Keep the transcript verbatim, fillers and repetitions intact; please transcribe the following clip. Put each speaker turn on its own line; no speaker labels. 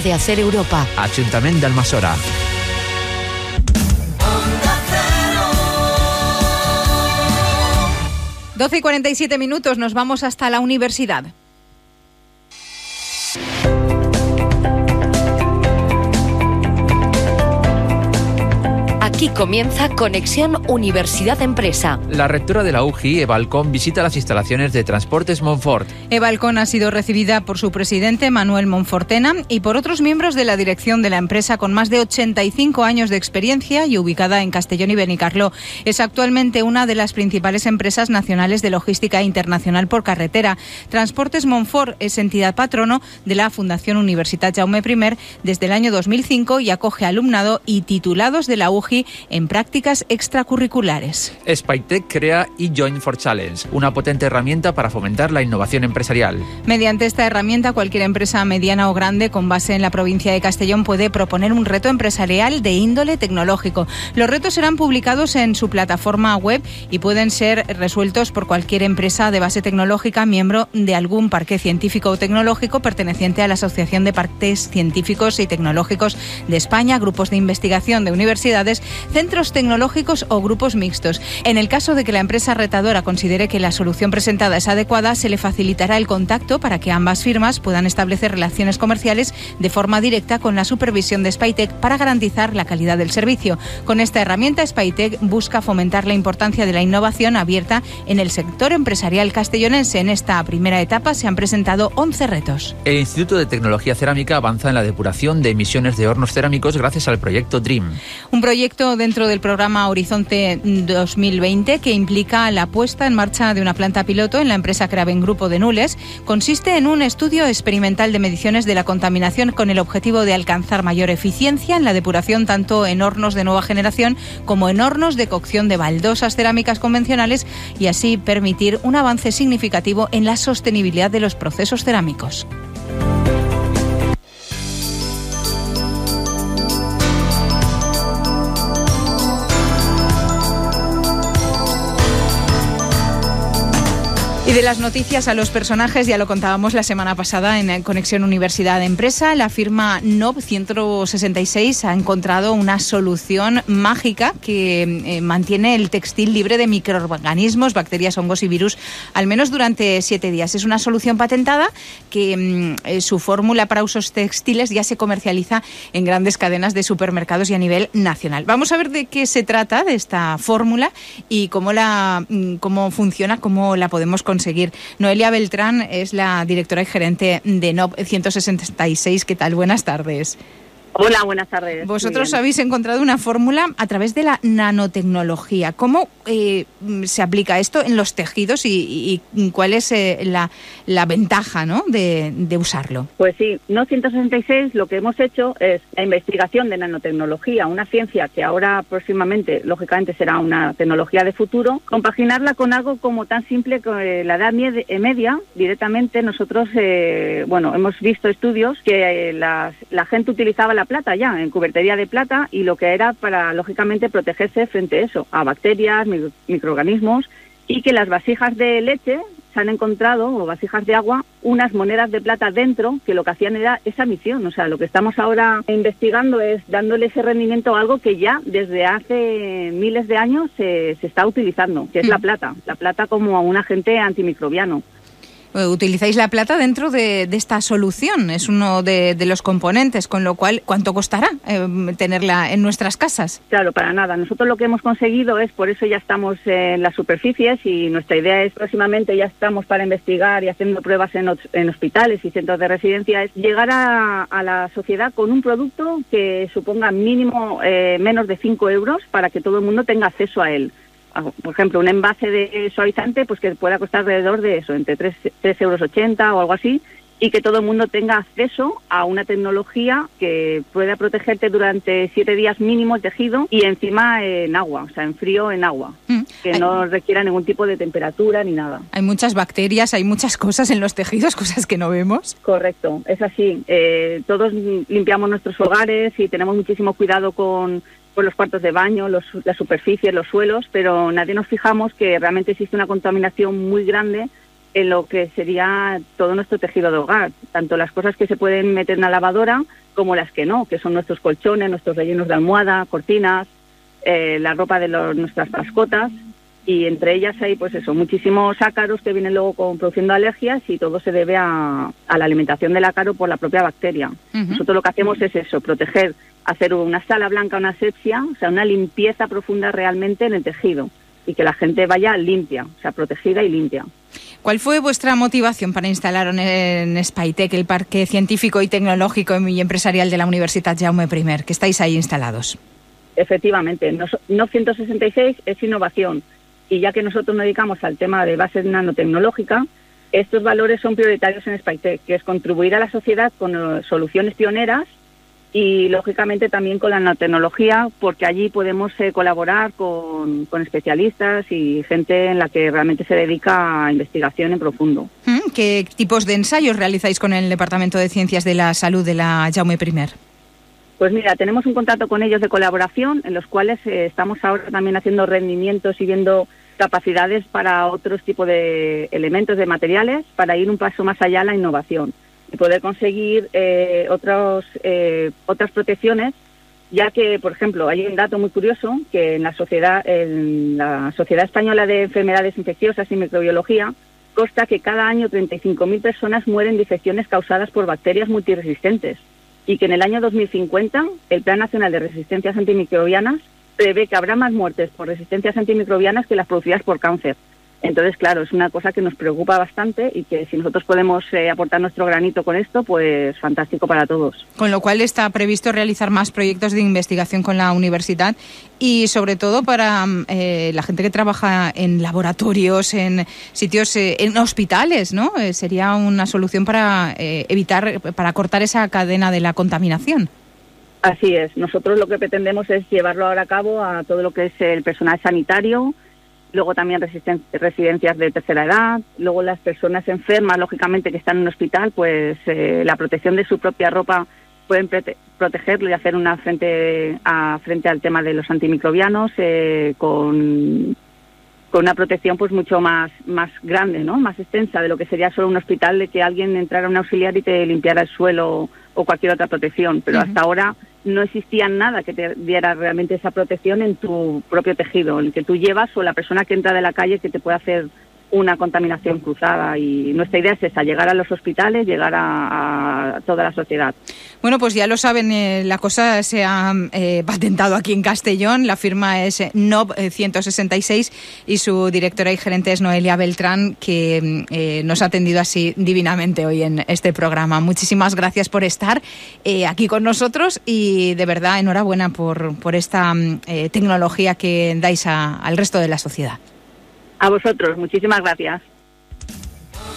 de Acer Europa.
Ayuntamiento de Almassora.
doce y cuarenta y siete minutos, nos vamos hasta la universidad.
Aquí comienza Conexión Universidad Empresa.
La rectora de la U G I, Eva Alcón, visita las instalaciones de Transportes Montfort.
Eva Alcón ha sido recibida por su presidente, Manuel Monfortena, y por otros miembros de la dirección de la empresa con más de ochenta y cinco años de experiencia y ubicada en Castellón y Benicarló. Es actualmente una de las principales empresas nacionales de logística internacional por carretera. Transportes Montfort es entidad patrono de la Fundación Universitat Jaume I desde el año dos mil cinco y acoge alumnado y titulados de la U G I en prácticas extracurriculares.
Spytech crea eJoin for Challenge, una potente herramienta para fomentar la innovación empresarial.
Mediante esta herramienta, cualquier empresa mediana o grande con base en la provincia de Castellón puede proponer un reto empresarial de índole tecnológico. Los retos serán publicados en su plataforma web y pueden ser resueltos por cualquier empresa de base tecnológica, miembro de algún parque científico o tecnológico perteneciente a la Asociación de Parques Científicos y Tecnológicos de España, grupos de investigación de universidades, centros tecnológicos o grupos mixtos. En el caso de que la empresa retadora considere que la solución presentada es adecuada, se le facilitará el contacto para que ambas firmas puedan establecer relaciones comerciales de forma directa con la supervisión de Spytech para garantizar la calidad del servicio. Con esta herramienta, Spytech busca fomentar la importancia de la innovación abierta en el sector empresarial castellonense. En esta primera etapa se han presentado once retos.
El Instituto de Tecnología Cerámica avanza en la depuración de emisiones de hornos cerámicos gracias al proyecto DREAM.
Un proyecto dentro del programa Horizonte dos mil veinte que implica la puesta en marcha de una planta piloto en la empresa Craven Grupo de Nules. Consiste en un estudio experimental de mediciones de la contaminación con el objetivo de alcanzar mayor eficiencia en la depuración tanto en hornos de nueva generación como en hornos de cocción de baldosas cerámicas convencionales y así permitir un avance significativo en la sostenibilidad de los procesos cerámicos. Y de las noticias a los personajes, ya lo contábamos la semana pasada en Conexión Universidad Empresa, la firma N O V ciento sesenta y seis ha encontrado una solución mágica que eh, mantiene el textil libre de microorganismos, bacterias, hongos y virus, al menos durante siete días. Es una solución patentada que eh, su fórmula para usos textiles ya se comercializa en grandes cadenas de supermercados y a nivel nacional. Vamos a ver de qué se trata de esta fórmula y cómo, la, cómo funciona, cómo la podemos conseguir. conseguir. Noelia Beltrán es la directora y gerente de N O V ciento sesenta y seis. ¿Qué tal? Buenas tardes.
Hola, buenas tardes.
Vosotros habéis encontrado una fórmula a través de la nanotecnología. ¿Cómo eh, se aplica esto en los tejidos y, y cuál es eh, la, la ventaja, ¿no?, de, de usarlo?
Pues sí, N O V ciento sesenta y seis lo que hemos hecho es la investigación de nanotecnología, una ciencia que ahora próximamente, lógicamente, será una tecnología de futuro, compaginarla con algo como tan simple que la edad media. Directamente nosotros, eh, bueno, hemos visto estudios que eh, las, la gente utilizaba la plata ya, en cubertería de plata, y lo que era para, lógicamente, protegerse frente a eso, a bacterias, micro, microorganismos, y que las vasijas de leche se han encontrado, o vasijas de agua, unas monedas de plata dentro, que lo que hacían era esa misión. O sea, lo que estamos ahora investigando es dándole ese rendimiento a algo que ya desde hace miles de años se, se está utilizando, que es mm. la plata, la plata como un agente antimicrobiano.
Utilizáis la plata dentro de, de esta solución, es uno de, de los componentes, con lo cual, ¿cuánto costará eh, tenerla en nuestras casas?
Claro, para nada. Nosotros lo que hemos conseguido es, por eso ya estamos en las superficies y nuestra idea es próximamente, ya estamos para investigar y haciendo pruebas en, en hospitales y centros de residencia, es llegar a, a la sociedad con un producto que suponga mínimo eh, menos de cinco euros para que todo el mundo tenga acceso a él. Por ejemplo, un envase de suavizante pues que pueda costar alrededor de eso, entre tres euros ochenta o algo así, y que todo el mundo tenga acceso a una tecnología que pueda protegerte durante siete días mínimo el tejido y encima en agua, o sea, en frío en agua, mm. que hay, no requiera ningún tipo de temperatura ni nada.
Hay muchas bacterias, hay muchas cosas en los tejidos, cosas que no vemos.
Correcto, es así. Eh, todos limpiamos nuestros hogares y tenemos muchísimo cuidado con... por los cuartos de baño, los, las superficies, los suelos, pero nadie nos fijamos que realmente existe una contaminación muy grande en lo que sería todo nuestro tejido de hogar, tanto las cosas que se pueden meter en la lavadora como las que no, que son nuestros colchones, nuestros rellenos de almohada, cortinas, eh, la ropa de los, nuestras mascotas, y entre ellas hay pues eso, muchísimos ácaros que vienen luego con, produciendo alergias, y todo se debe a, a la alimentación del ácaro por la propia bacteria. Uh-huh. Nosotros lo que hacemos es eso, proteger, hacer una sala blanca, una asepsia, o sea, una limpieza profunda realmente en el tejido, y que la gente vaya limpia, o sea, protegida y limpia.
¿Cuál fue vuestra motivación para instalar en Spytec, el Parque Científico y Tecnológico y Empresarial de la Universitat Jaume I, que estáis ahí instalados?
Efectivamente, NOV ciento sesenta y seis es innovación, y ya que nosotros nos dedicamos al tema de base nanotecnológica, estos valores son prioritarios en Spytec, que es contribuir a la sociedad con uh, soluciones pioneras y, lógicamente, también con la nanotecnología, porque allí podemos eh, colaborar con, con especialistas y gente en la que realmente se dedica a investigación en profundo.
¿Qué tipos de ensayos realizáis con el Departamento de Ciencias de la Salud de la Jaume I?
Pues mira, tenemos un contrato con ellos de colaboración, en los cuales eh, estamos ahora también haciendo rendimientos y viendo capacidades para otros tipos de elementos, de materiales, para ir un paso más allá a la innovación y poder conseguir eh, otros, eh, otras protecciones, ya que, por ejemplo, hay un dato muy curioso, que en la sociedad, en la Sociedad Española de Enfermedades Infecciosas y Microbiología consta que cada año treinta y cinco mil personas mueren de infecciones causadas por bacterias multiresistentes, y que en el año dos mil cincuenta el Plan Nacional de Resistencias Antimicrobianas prevé que habrá más muertes por resistencias antimicrobianas que las producidas por cáncer. Entonces, claro, es una cosa que nos preocupa bastante, y que si nosotros podemos eh, aportar nuestro granito con esto, pues fantástico para todos.
Con lo cual está previsto realizar más proyectos de investigación con la universidad, y sobre todo para eh, la gente que trabaja en laboratorios, en sitios, eh, en hospitales, ¿no? Eh, sería una solución para eh, evitar, para cortar esa cadena de la contaminación.
Así es. Nosotros lo que pretendemos es llevarlo ahora a cabo a todo lo que es el personal sanitario, luego también resisten- residencias de tercera edad, luego las personas enfermas, lógicamente, que están en un hospital, pues eh, la protección de su propia ropa pueden prote- protegerlo y hacer una frente a frente al tema de los antimicrobianos eh, con, con una protección pues mucho más, más grande, ¿no? Más extensa de lo que sería solo un hospital, de que alguien entrara a un auxiliar y te limpiara el suelo o cualquier otra protección, pero uh-huh. hasta ahora no existía nada que te diera realmente esa protección en tu propio tejido, el que tú llevas, o la persona que entra de la calle que te puede hacer una contaminación cruzada. Y nuestra idea es esa, llegar a los hospitales, llegar a, a toda la sociedad.
Bueno, pues ya lo saben, eh, la cosa se ha eh, patentado aquí en Castellón, la firma es NOV ciento sesenta y seis y su directora y gerente es Noelia Beltrán, que eh, nos ha atendido así divinamente hoy en este programa. Muchísimas gracias por estar eh, aquí con nosotros, y de verdad enhorabuena por, por esta eh, tecnología que dais a, al resto de la sociedad.
A vosotros, muchísimas gracias.